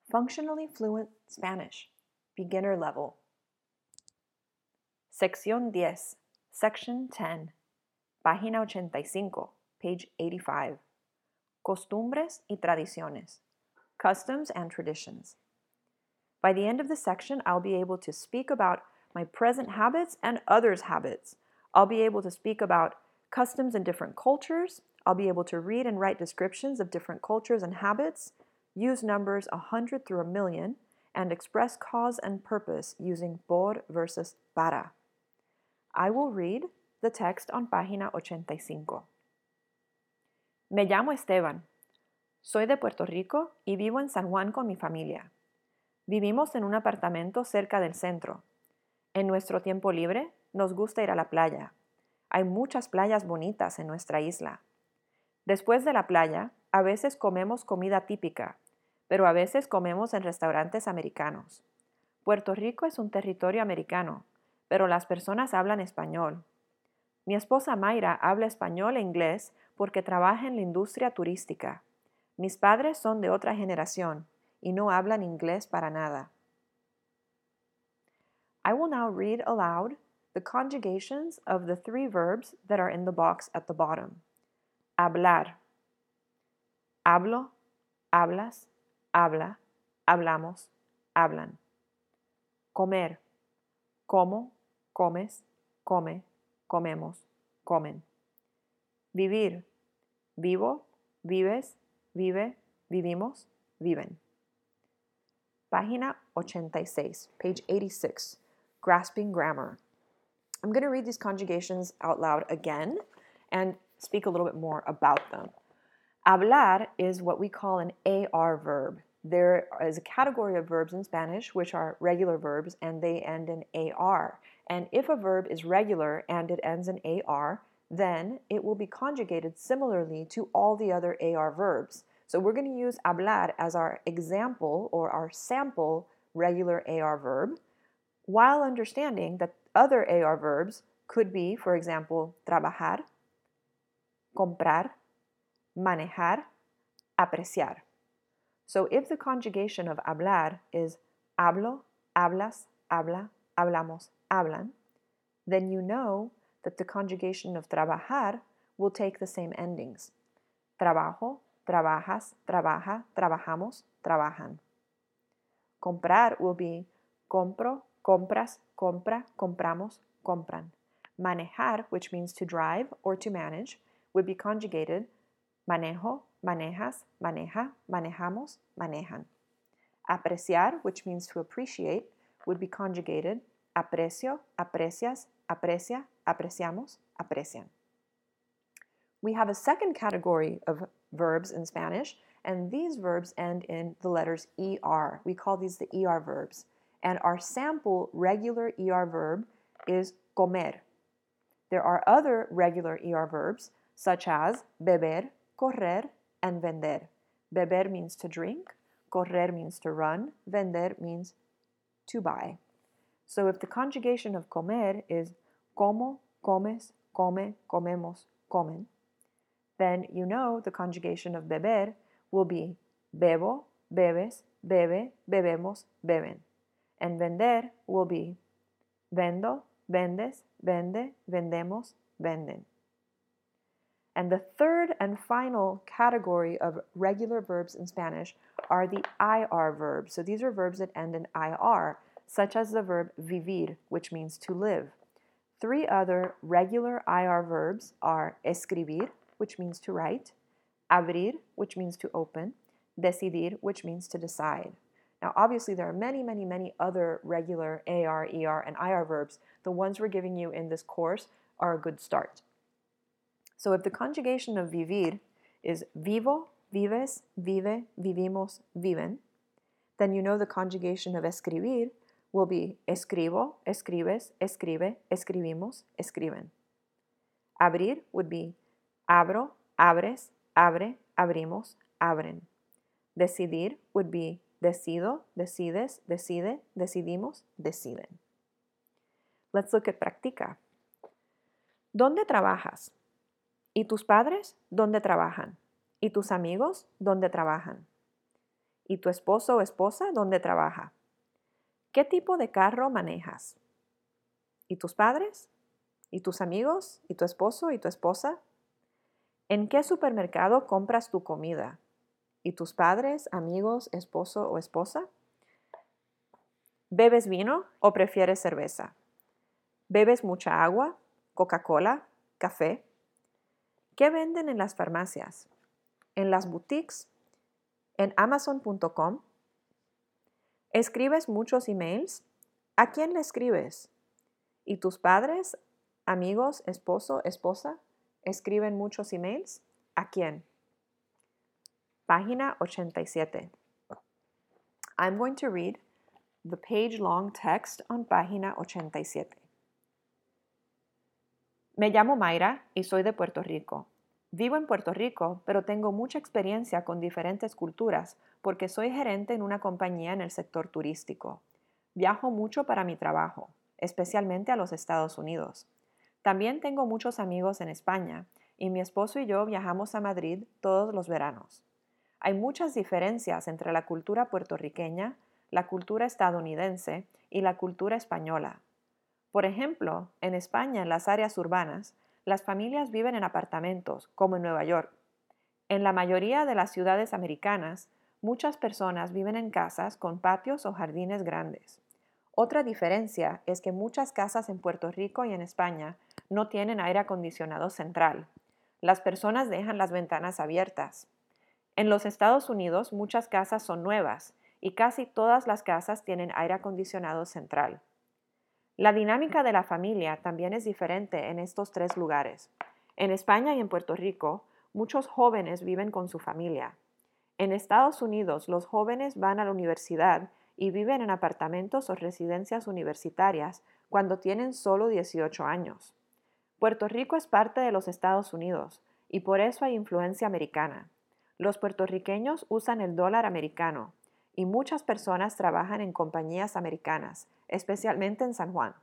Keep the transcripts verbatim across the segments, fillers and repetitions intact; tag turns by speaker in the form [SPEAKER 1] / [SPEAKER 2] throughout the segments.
[SPEAKER 1] Functionally Fluent Spanish, Beginner Level. Sección diez, Section ten, Página ochenta y cinco, page eighty-five. Costumbres y tradiciones, Customs and Traditions. By the end of the section, I'll be able to speak about my present habits and others' habits. I'll be able to speak about customs in different cultures. I'll be able to read and write descriptions of different cultures and habits, use numbers one hundred through a million, and express cause and purpose using por versus para. I will read the text on página ochenta y cinco. Me llamo Esteban. Soy de Puerto Rico y vivo en San Juan con mi familia. Vivimos en un apartamento cerca del centro. En nuestro tiempo libre nos gusta ir a la playa. Hay muchas playas bonitas en nuestra isla. Después de la playa, a veces comemos comida típica, pero a veces comemos en restaurantes americanos. Puerto Rico es un territorio americano, pero las personas hablan español. Mi esposa Mayra habla español e inglés porque trabaja en la industria turística. Mis padres son de otra generación y no hablan inglés para nada. I will now read aloud the conjugations of the three verbs that are in the box at the bottom. Hablar. Hablo, hablas, habla, hablamos, hablan. Comer. Como, comes, come, comemos, comen. Vivir. Vivo, vives, vive, vivimos, viven. Página ochenta y seis, page eighty-six, Grasping Grammar. I'm going to read these conjugations out loud again and speak a little bit more about them. Hablar is what we call an A R verb. There is a category of verbs in Spanish which are regular verbs and they end in A R. And if a verb is regular and it ends in A R, then it will be conjugated similarly to all the other A R verbs. So we're going to use hablar as our example or our sample regular A R verb, while understanding that other A R verbs could be, for example, trabajar, comprar, manejar, apreciar. So if the conjugation of hablar is hablo, hablas, habla, hablamos, hablan, then you know that the conjugation of trabajar will take the same endings. Trabajo, trabajas, trabaja, trabajamos, trabajan. Comprar will be compro, compras, compra, compramos, compran. Manejar, which means to drive or to manage, would be conjugated manejo, manejas, maneja, manejamos, manejan. Apreciar, which means to appreciate, would be conjugated aprecio, aprecias, aprecia, apreciamos, aprecian. We have a second category of verbs in Spanish, and these verbs end in the letters E R. We call these the E R verbs. And our sample regular E R verb is comer. There are other regular E R verbs, such as beber, correr, and vender. Beber means to drink, correr means to run, vender means to buy. So if the conjugation of comer is como, comes, come, comemos, comen, then you know the conjugation of beber will be bebo, bebes, bebe, bebemos, beben. And vender will be vendo, vendes, vende, vendemos, venden. And the third and final category of regular verbs in Spanish are the I R verbs. So these are verbs that end in I R, such as the verb vivir, which means to live. Three other regular I R verbs are escribir, which means to write, abrir, which means to open, decidir, which means to decide. Now, obviously, there are many, many, many other regular A R, E R, and I R verbs. The ones we're giving you in this course are a good start. So if the conjugation of vivir is vivo, vives, vive, vivimos, viven, then you know the conjugation of escribir will be escribo, escribes, escribe, escribimos, escriben. Abrir would be abro, abres, abre, abrimos, abren. Decidir would be decido, decides, decide, decidimos, deciden. Let's look at practica. ¿Dónde trabajas? ¿Y tus padres dónde trabajan? ¿Y tus amigos dónde trabajan? ¿Y tu esposo o esposa dónde trabaja? ¿Qué tipo de carro manejas? ¿Y tus padres? ¿Y tus amigos? ¿Y tu esposo? ¿Y tu esposa? ¿En qué supermercado compras tu comida? ¿Y tus padres, amigos, esposo o esposa? ¿Bebes vino o prefieres cerveza? ¿Bebes mucha agua, Coca-Cola, café? ¿Qué venden en las farmacias? ¿En las boutiques? ¿En amazon punto com? ¿Escribes muchos emails? ¿A quién le escribes? ¿Y tus padres, amigos, esposo, esposa escriben muchos emails? ¿A quién? Página ochenta y siete. I'm going to read the page-long text on página ochenta y siete. Me llamo Mayra y soy de Puerto Rico. Vivo en Puerto Rico, pero tengo mucha experiencia con diferentes culturas porque soy gerente en una compañía en el sector turístico. Viajo mucho para mi trabajo, especialmente a los Estados Unidos. También tengo muchos amigos en España y mi esposo y yo viajamos a Madrid todos los veranos. Hay muchas diferencias entre la cultura puertorriqueña, la cultura estadounidense y la cultura española. Por ejemplo, en España, en las áreas urbanas, las familias viven en apartamentos, como en Nueva York. En la mayoría de las ciudades americanas, muchas personas viven en casas con patios o jardines grandes. Otra diferencia es que muchas casas en Puerto Rico y en España no tienen aire acondicionado central. Las personas dejan las ventanas abiertas. En los Estados Unidos, muchas casas son nuevas y casi todas las casas tienen aire acondicionado central. La dinámica de la familia también es diferente en estos tres lugares. En España y en Puerto Rico, muchos jóvenes viven con su familia. En Estados Unidos, los jóvenes van a la universidad y viven en apartamentos o residencias universitarias cuando tienen solo dieciocho años. Puerto Rico es parte de los Estados Unidos y por eso hay influencia americana. Los puertorriqueños usan el dólar americano y muchas personas trabajan en compañías americanas, especialmente en San Juan.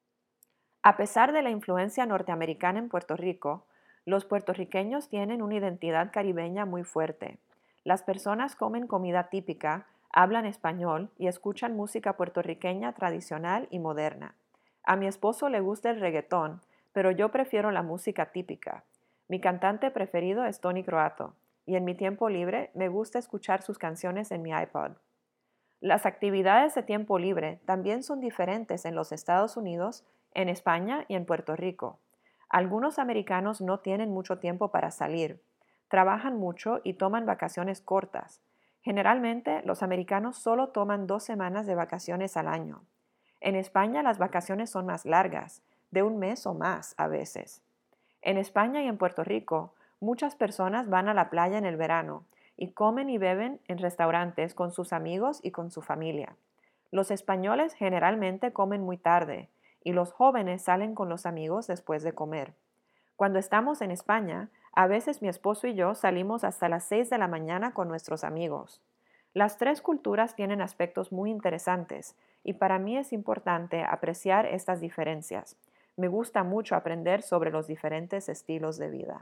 [SPEAKER 1] A pesar de la influencia norteamericana en Puerto Rico, los puertorriqueños tienen una identidad caribeña muy fuerte. Las personas comen comida típica, hablan español y escuchan música puertorriqueña tradicional y moderna. A mi esposo le gusta el reggaetón, pero yo prefiero la música típica. Mi cantante preferido es Tony Croato, y en mi tiempo libre me gusta escuchar sus canciones en mi iPod. Las actividades de tiempo libre también son diferentes en los Estados Unidos, en España y en Puerto Rico. Algunos americanos no tienen mucho tiempo para salir. Trabajan mucho y toman vacaciones cortas. Generalmente, los americanos solo toman dos semanas de vacaciones al año. En España, las vacaciones son más largas, de un mes o más a veces. En España y en Puerto Rico, muchas personas van a la playa en el verano y comen y beben en restaurantes con sus amigos y con su familia. Los españoles generalmente comen muy tarde y los jóvenes salen con los amigos después de comer. Cuando estamos en España, a veces mi esposo y yo salimos hasta las seis de la mañana con nuestros amigos. Las tres culturas tienen aspectos muy interesantes y para mí es importante apreciar estas diferencias. Me gusta mucho aprender sobre los diferentes estilos de vida.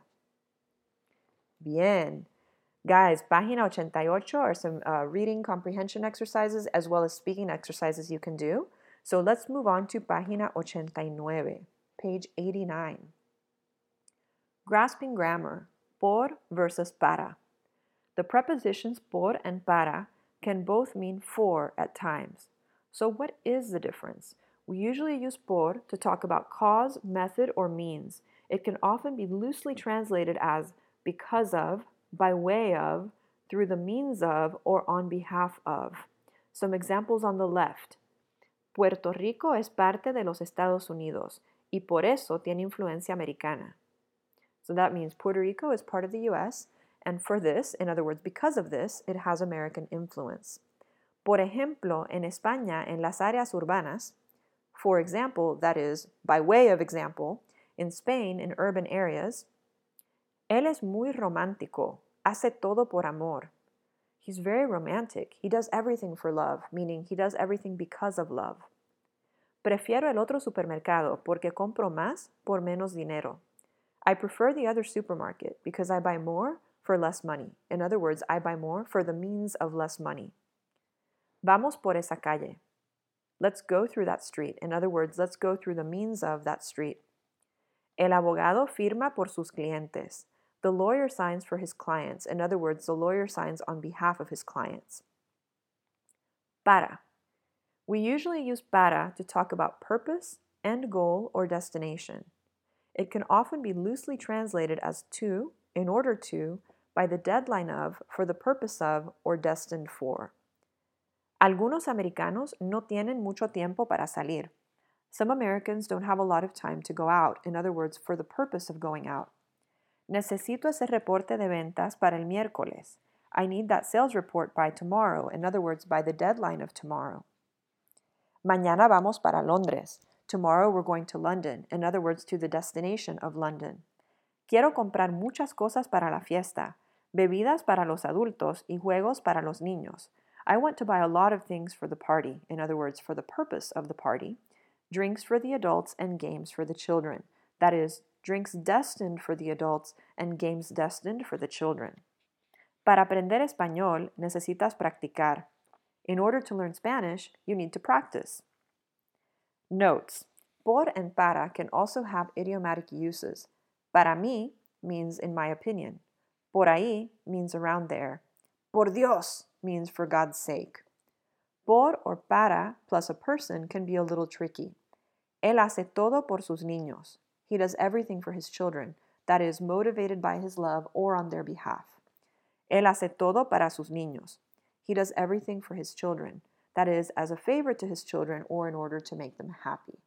[SPEAKER 1] Bien. Guys, página ochenta y ocho are some uh, reading comprehension exercises as well as speaking exercises you can do. So let's move on to página ochenta y nueve, page eighty-nine. Grasping grammar, por versus para. The prepositions por and para can both mean for at times. So what is the difference? We usually use por to talk about cause, method, or means. It can often be loosely translated as because of, by way of, through the means of, or on behalf of. Some examples on the left. Puerto Rico es parte de los Estados Unidos y por eso tiene influencia americana. So that means Puerto Rico is part of the U S, and for this, in other words, because of this, it has American influence. Por ejemplo, en España, en las áreas urbanas, for example, that is, by way of example, in Spain, in urban areas, él es muy romántico, hace todo por amor. He's very romantic. He does everything for love, meaning he does everything because of love. Prefiero el otro supermercado porque compro más por menos dinero. I prefer the other supermarket because I buy more for less money. In other words, I buy more for the means of less money. Vamos por esa calle. Let's go through that street. In other words, let's go through the means of that street. El abogado firma por sus clientes. The lawyer signs for his clients. In other words, the lawyer signs on behalf of his clients. Para. We usually use para to talk about purpose, end goal, or destination. It can often be loosely translated as to, in order to, by the deadline of, for the purpose of, or destined for. Algunos americanos no tienen mucho tiempo para salir. Some Americans don't have a lot of time to go out, in other words, for the purpose of going out. Necesito ese reporte de ventas para el miércoles. I need that sales report by tomorrow, in other words, by the deadline of tomorrow. Mañana vamos para Londres. Tomorrow we're going to London, in other words, to the destination of London. Quiero comprar muchas cosas para la fiesta, bebidas para los adultos y juegos para los niños. I want to buy a lot of things for the party, in other words, for the purpose of the party, drinks for the adults and games for the children. That is, drinks destined for the adults and games destined for the children. Para aprender español, necesitas practicar. In order to learn Spanish, you need to practice. Notes. Por and para can also have idiomatic uses. Para mí means in my opinion. Por ahí means around there. Por Dios means for God's sake. Por or para plus a person can be a little tricky. Él hace todo por sus niños. He does everything for his children, that is, motivated by his love or on their behalf. Él hace todo para sus niños. He does everything for his children, that is, as a favor to his children or in order to make them happy.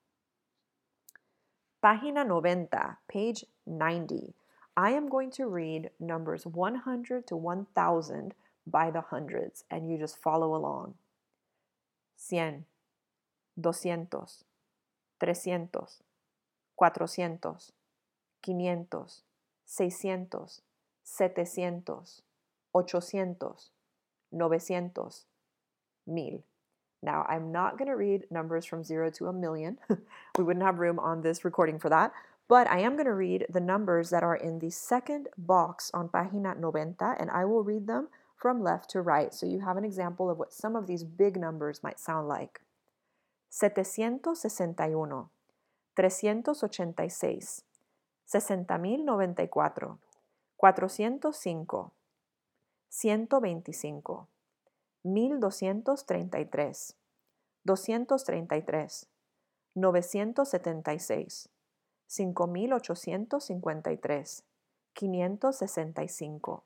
[SPEAKER 1] Página noventa, page ninety. I am going to read numbers one hundred to one thousand by the hundreds, and you just follow along. Cien, doscientos, trescientos, cuatrocientos, quinientos, seiscientos, setecientos, ochocientos, novecientos, mil. Now, I'm not going to read numbers from zero to a million. We wouldn't have room on this recording for that. But I am going to read the numbers that are in the second box on Página noventa, and I will read them from left to right, so you have an example of what some of these big numbers might sound like. setecientos sesenta y uno, trescientos ochenta y seis, sesenta mil noventa y cuatro, cuatrocientos cinco, ciento veinticinco, mil doscientos treinta y tres, doscientos treinta y tres, novecientos setenta y seis, cinco mil ochocientos cincuenta y tres, quinientos sesenta y cinco.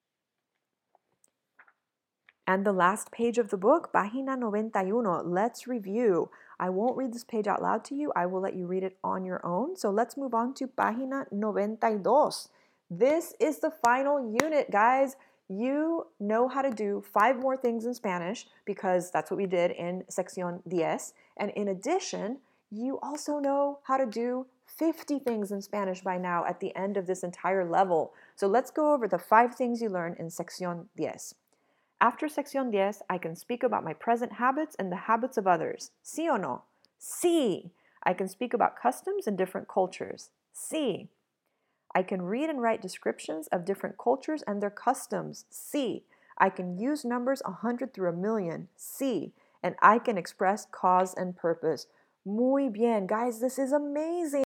[SPEAKER 1] And the last page of the book, Página noventa y uno. Let's review. I won't read this page out loud to you. I will let you read it on your own. So let's move on to Página noventa y dos. This is the final unit, guys. You know how to do five more things in Spanish because that's what we did in Sección diez. And in addition, you also know how to do fifty things in Spanish by now at the end of this entire level. So let's go over the five things you learned in Sección diez. After Sección diez, I can speak about my present habits and the habits of others. ¿Sí o no? Sí. I can speak about customs and different cultures. Sí. I can read and write descriptions of different cultures and their customs. Sí. I can use numbers one hundred through a million. Sí. And I can express cause and purpose. Muy bien. Guys, this is amazing.